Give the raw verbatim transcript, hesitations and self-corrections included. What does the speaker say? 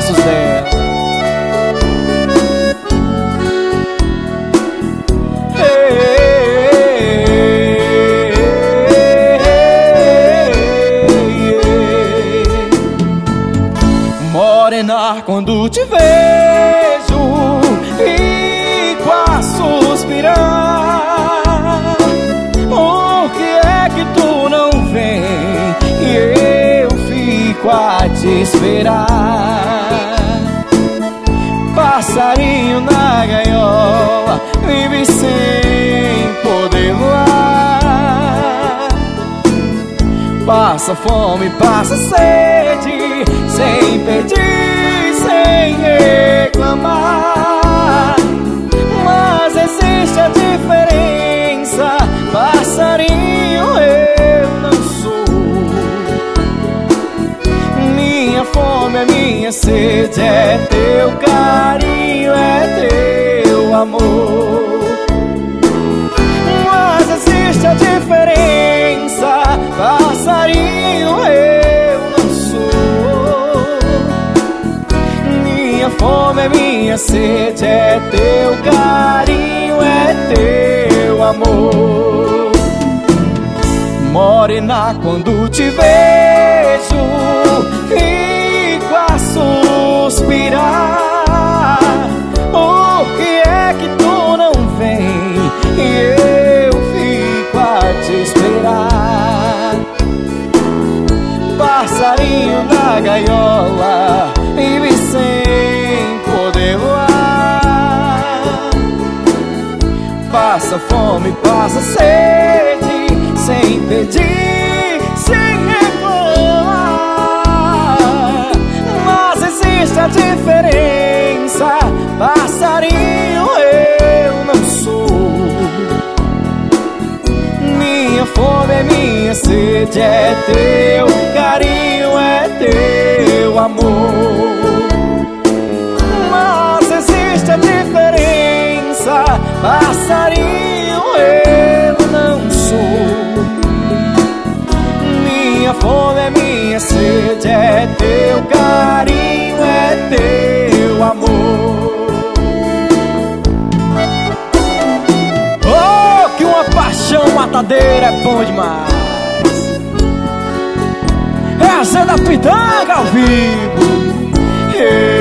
braços dela. Morena, quando te vejo, fico a suspirar. Por que é que tu não vem e eu fico a te esperar? Passarinho na gaiola vive sem poder voar. Passa fome, passa sede, sem pedir, sem reclamar. Mas existe a diferença, passarinho eu não sou. Minha fome é minha sede, é teu carinho, é teu amor. Mas existe a diferença, passarinho eu não sou. Minha fome é minha sede, é teu carinho, é teu amor. Morena, quando te vejo, fico a suspirar. Por que é que tu não vem e eu fico a te esperar? Passarinho na gaiola vive sem poder voar. Passa fome, passa sede, sem pedir, sem reclamar. Mas existe a diferença, passarinho eu não sou. Minha fome é minha sede, é teu carinho, é teu amor. Mas existe a diferença, passarinho eu não sou. Minha fome é minha sede, é teu carinho, é teu amor. Oh, que uma paixão matadeira é bom demais. É a Zé da Pitanga ao vivo. Hey.